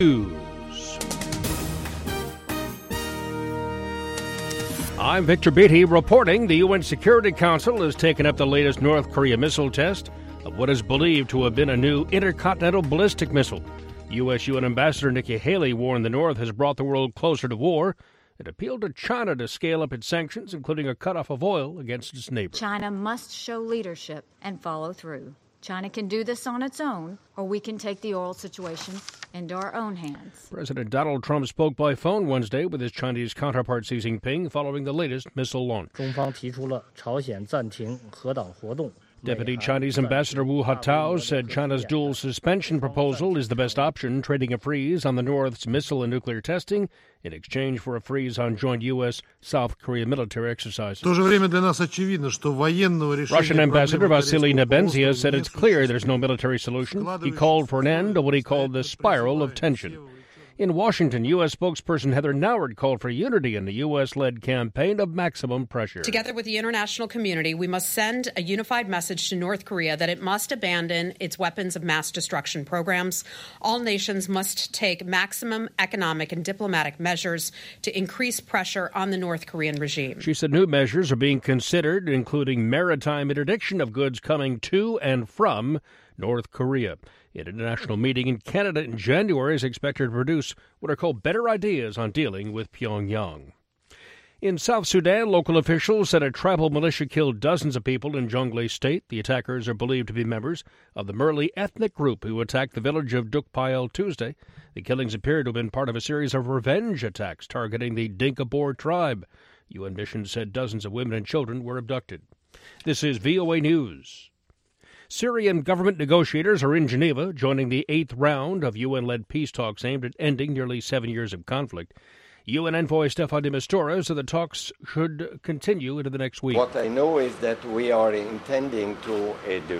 News. I'm Victor Beatty reporting the UN Security Council has taken up the latest North Korea missile test of what is believed to have been a new intercontinental ballistic missile. U.S. UN Ambassador Nikki Haley warned the North has brought the world closer to war and appealed to China to scale up its sanctions, including a cutoff of oil against its neighbor. China must show leadership and follow through. China can do this on its own, or we can take the oil situation into our own hands. President Donald Trump spoke by phone Wednesday with his Chinese counterpart Xi Jinping following the latest missile launch. 中方提出了朝鲜暂停核岛活动。 Deputy Chinese Ambassador Wu Hatao said China's dual suspension proposal is the best option, trading a freeze on the North's missile and nuclear testing in exchange for a freeze on joint U.S.-South Korea military exercises. Russian Ambassador Vasily Nebenzia said it's clear there's no military solution. He called for an end to what he called the spiral of tension. In Washington, U.S. spokesperson Heather Nauert called for unity in the U.S.-led campaign of maximum pressure. Together with the international community, we must send a unified message to North Korea that it must abandon its weapons of mass destruction programs. All nations must take maximum economic and diplomatic measures to increase pressure on the North Korean regime. She said new measures are being considered, including maritime interdiction of goods coming to and from North Korea. An international meeting in Canada in January is expected to produce what are called better ideas on dealing with Pyongyang. In South Sudan, local officials said a tribal militia killed dozens of people in Jonglei State. The attackers are believed to be members of the Merli ethnic group who attacked the village of Dukpayel Tuesday. The killings appear to have been part of a series of revenge attacks targeting the Dinka Boer tribe. UN Mission said dozens of women and children were abducted. This is VOA News. Syrian government negotiators are in Geneva, joining the 8th round of UN-led peace talks aimed at ending nearly 7 years of conflict. UN envoy Stefan de Mistura said the talks should continue into the next week. What I know is that we are intending to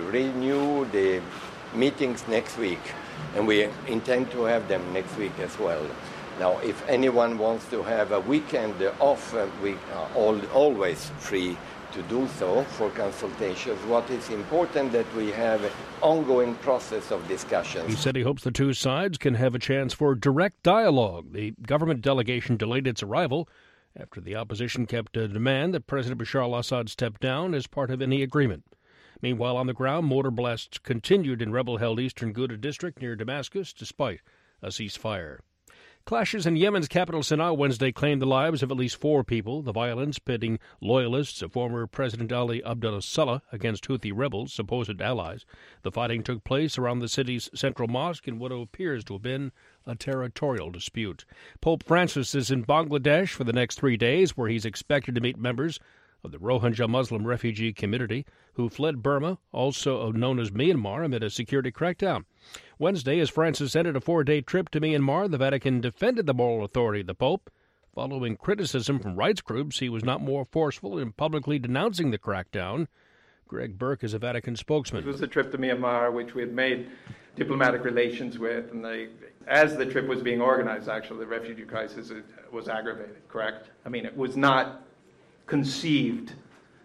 renew the meetings next week, and we intend to have them next week as well. Now, if anyone wants to have a weekend off, we are always free to do so for consultations. What is important that we have an ongoing process of discussions. He said he hopes the two sides can have a chance for direct dialogue. The government delegation delayed its arrival after the opposition kept a demand that President Bashar al-Assad step down as part of any agreement. Meanwhile, on the ground, mortar blasts continued in rebel-held eastern Ghouta district near Damascus despite a ceasefire. Clashes in Yemen's capital Sana'a Wednesday claimed the lives of at least 4 people. The violence pitting loyalists of former President Ali Abdullah Saleh against Houthi rebels, supposed allies. The fighting took place around the city's central mosque in what appears to have been a territorial dispute. Pope Francis is in Bangladesh for the next 3 days, where he's expected to meet members of the Rohingya Muslim refugee community who fled Burma, also known as Myanmar, amid a security crackdown. Wednesday, as Francis ended a 4-day trip to Myanmar, the Vatican defended the moral authority of the Pope. Following criticism from rights groups, he was not more forceful in publicly denouncing the crackdown. Greg Burke is a Vatican spokesman. It was a trip to Myanmar, which we had made diplomatic relations with, and as the trip was being organized, actually, the refugee crisis was aggravated, correct? I mean, it was not conceived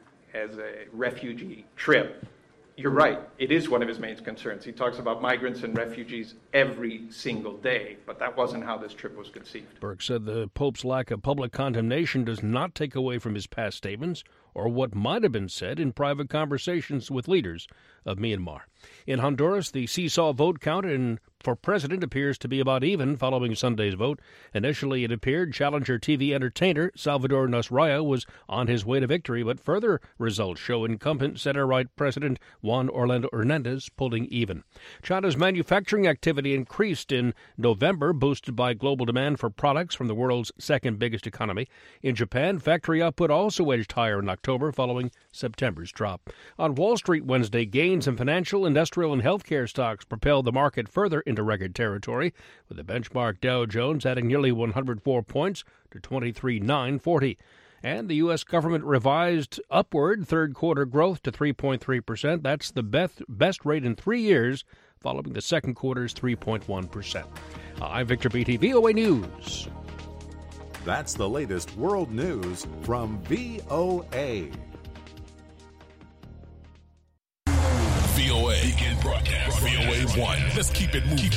as a refugee trip. You're right. It is one of his main concerns. He talks about migrants and refugees every single day, but that wasn't how this trip was conceived. Burke said the Pope's lack of public condemnation does not take away from his past statements or what might have been said in private conversations with leaders of Myanmar. In Honduras, the seesaw vote count for president appears to be about even following Sunday's vote. Initially, it appeared challenger TV entertainer Salvador Nasralla was on his way to victory, but further results show incumbent center-right President Juan Orlando Hernandez pulling even. China's manufacturing activity increased in November, boosted by global demand for products from the world's second biggest economy. In Japan, factory output also edged higher in October following September's drop. On Wall Street Wednesday, gains in financial, industrial, and healthcare stocks propelled the market further into record territory, with the benchmark Dow Jones adding nearly 104 points to 23,940. And the U.S. government revised upward third-quarter growth to 3.3%. That's the best rate in 3 years, following the second quarter's 3.1%. I'm Victor Beatty, VOA News. That's the latest world news from VOA. VOA. Begin broadcast. VOA 1. Let's keep it moving.